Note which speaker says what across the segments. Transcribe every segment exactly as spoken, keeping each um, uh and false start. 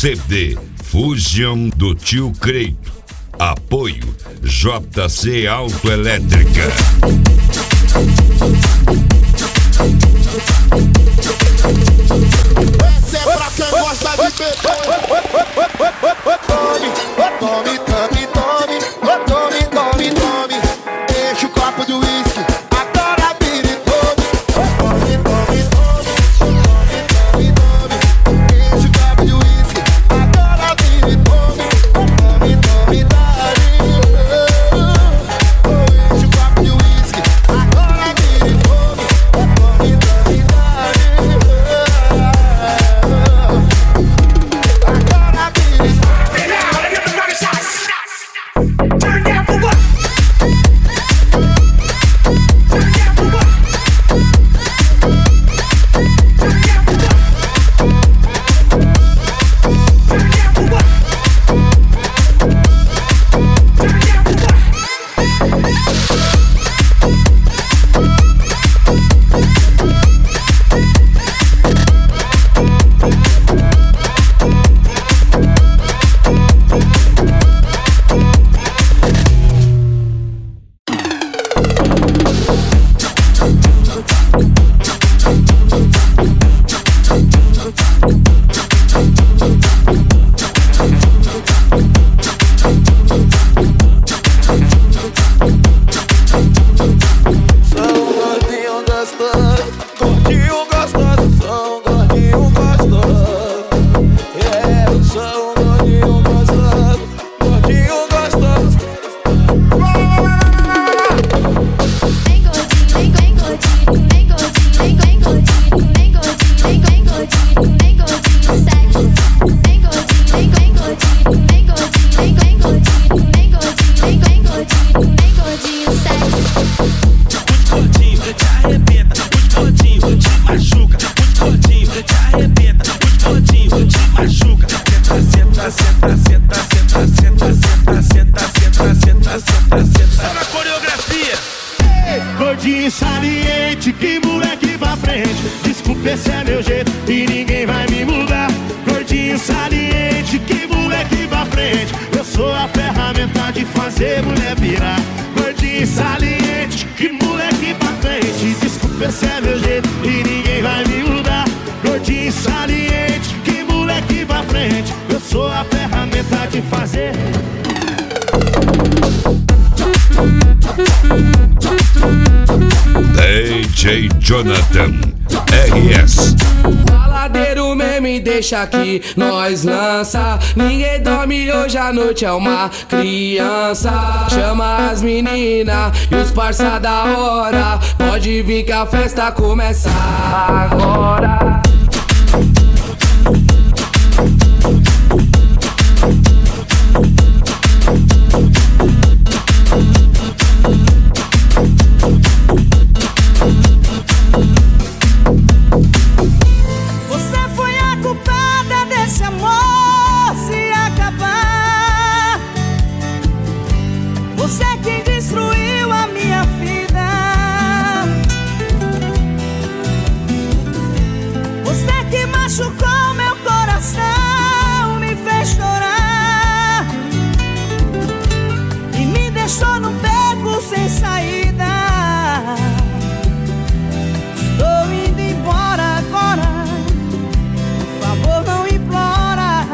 Speaker 1: C D Fusion do Tio Creito. Apoio J C Autoelétrica.
Speaker 2: Essa é pra quem gosta de beber. Tome, tome, tome, tome, tome, tome. Deixa o copo de uísque, agora vira e tome. Tome, tome, tome, tome, tome, tome. Deixa o copo de uísque, agora vira e tome. Tome, tome, tome. Deixa o copo de uísque, agora vira e tome. Tome, tome, tome.
Speaker 1: D J Jonathan R S.
Speaker 3: Baladeiro meme, deixa aqui, nós lança. Ninguém dorme hoje à noite, é uma criança. Chama as meninas e os parça da hora. Pode vir que a festa começa agora.
Speaker 4: Machucou meu coração, me fez chorar e me deixou no beco sem saída. Estou indo embora agora, por favor não implora,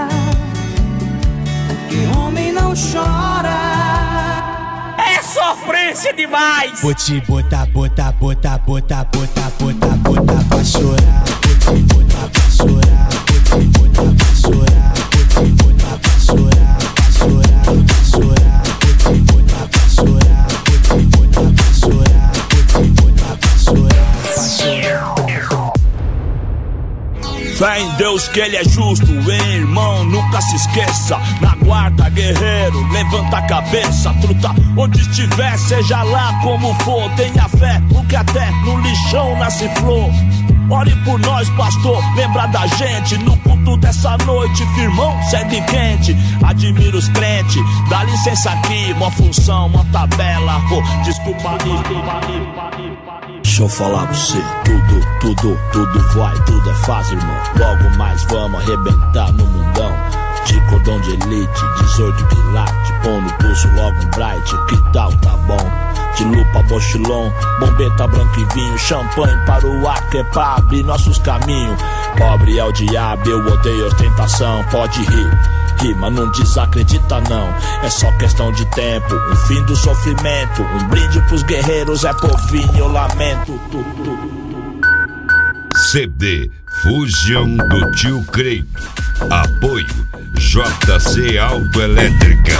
Speaker 4: que homem não chora.
Speaker 5: É sofrência demais.
Speaker 6: Vou te botar, botar, botar, botar, botar, botar, botar pra chorar. Vou te botar pra chorar, vou te botar pra chorar, vou te botar pra chorar, pra chorar, pra chorar, vou te botar pra chorar, vou te botar pra chorar, vou te botar pra chorar, pra chorar.
Speaker 7: Fé em Deus que Ele é justo, hein, irmão, nunca se esqueça. Na guarda, guerreiro, levanta a cabeça. Truta onde estiver, seja lá como for. Tenha fé, porque até no lixão nasce flor. Ore por nós, pastor, lembra da gente. No culto dessa noite, firmão, sede quente. Admiro os crentes, dá licença aqui. Uma função, uma tabela, oh, desculpa aí. Deixa eu falar pra você, tudo, tudo, tudo vai, tudo é fácil, irmão. Logo mais vamos arrebentar no mundão. de cordão de elite, dezoito quilates, pão no pulso logo um bright, que tal, tá bom? De lupa, bochilon, bombeta, branco e vinho, champanhe para o ar que é pra abrir nossos caminhos. Pobre é o diabo, eu odeio ostentação, pode rir, rir, mas não desacredita não, é só questão de tempo, um fim do sofrimento, um brinde pros guerreiros, é por fim eu lamento.
Speaker 1: C D Fusion do Tio Creito. Apoio J C Autoelétrica.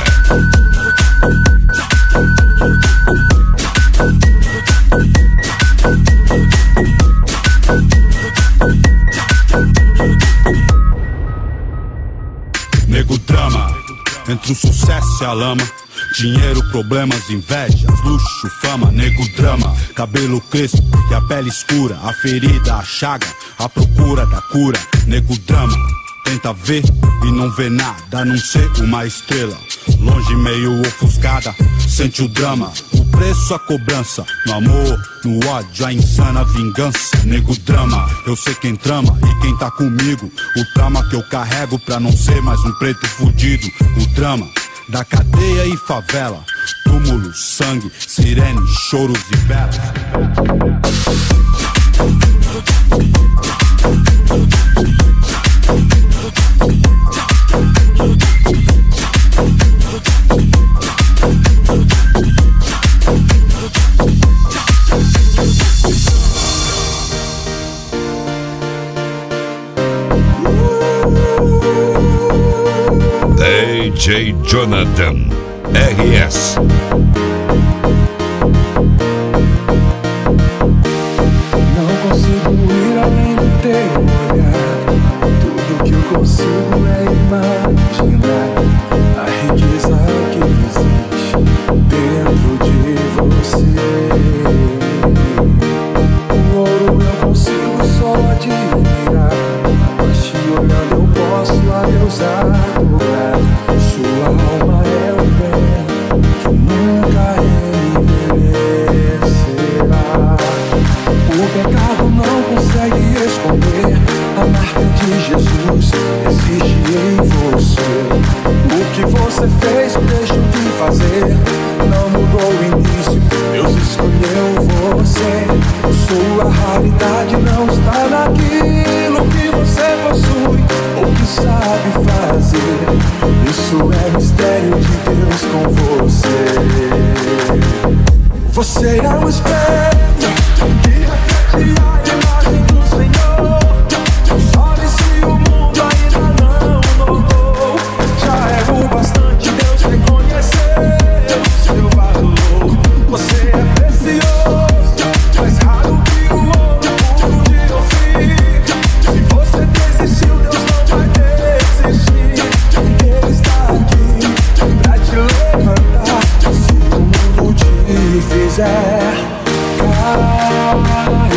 Speaker 8: Nego drama, entre o sucesso e a lama. Dinheiro, problemas, invejas, luxo, fama. Nego drama, cabelo crespo e a pele escura. A ferida, a chaga, a procura da cura. Nego drama, tenta ver e não vê nada, a não ser uma estrela longe, meio ofuscada, sente o drama. O preço, a cobrança, no amor, no ódio, a insana vingança. Nego drama, eu sei quem trama e quem tá comigo. O trauma que eu carrego pra não ser mais um preto fudido. O drama da cadeia e favela, túmulos, sangue, sirene, choros e velas.
Speaker 1: D J Jonathan R S.
Speaker 9: Não consigo ir além do teu olhar. Tudo que eu consigo é imaginar a riqueza que existe dentro de você. O ouro eu consigo só admirar, mas te olhando eu posso a Deus adorar. Sua alma é o bem que nunca envelhecerá. O pecado não consegue esconder, a marca de Jesus existe em você. O que você fez, deixou de fazer, não mudou o início, Deus escolheu você. Sua raridade não está naquilo que você possui ou que sabe fazer. Isso é mistério de Deus com você. Você é um espelho que reflete a imagem do Senhor. Olhe se o mundo ainda não notou, já é o bastante Deus reconhecer o seu valor. Você é precioso, mais raro que o ouro puro de Ofir. Se você desistiu, Deus não vai desistir. Ele está aqui pra te levantar. Se o mundo te fizer cair,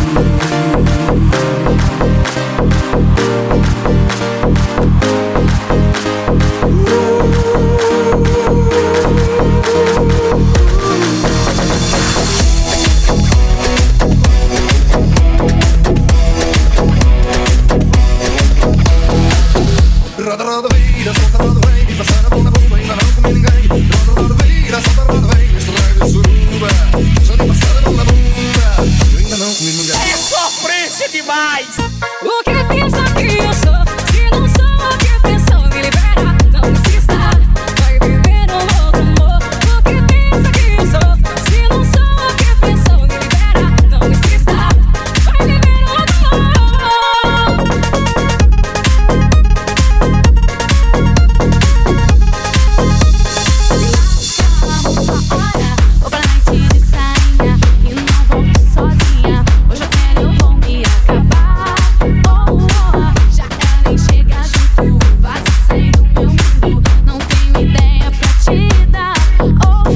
Speaker 2: roda, roda, vira, solta, roda, vem, e passar a mão na boca, ainda não comi ninguém. Roda, roda, vira, solta, roda, vem, estraga de suruba, só nem passar a mão na bunda, eu ainda não comi ninguém.
Speaker 5: É sofrência demais!
Speaker 4: O que pensa que eu sou? Se não sou o que pensou, me libera, não insista. Vai viver um outro amor. O que pensa que eu sou? Se não sou o que pensou, me libera, não insista. Vai viver um outro amor. Vou pra noite de sainha e não volto sozinha. Hoje eu quero, eu vou me acabar. Oh, oh, já ela nem chega junto, vai sair do meu mundo. Não tenho ideia pra te dar. Oh,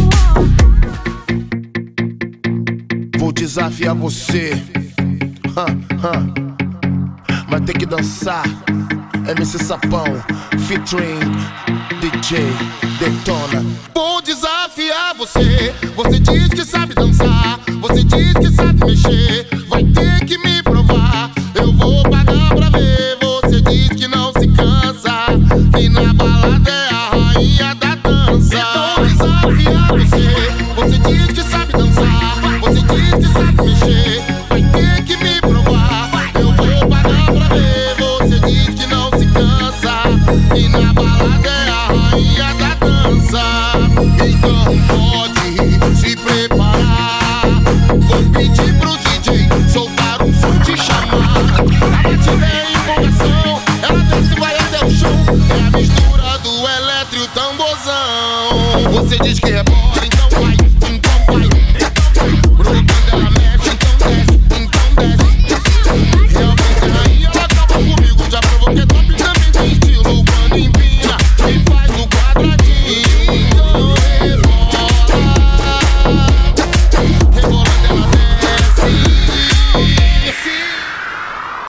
Speaker 4: oh.
Speaker 2: Vou desafiar você, ha, ha. Vai ter que dançar. M C Sapão, featuring D J Detona. Vou desafiar você. Você diz que sabe dançar, você diz que sabe mexer. Vai ter que me provar, eu vou pagar pra ver. Você diz que não se cansa, que não ela tiver empolgação, ela desce e vai até o chão. É a mistura do eletro e o tamborzão. Você diz que é bom,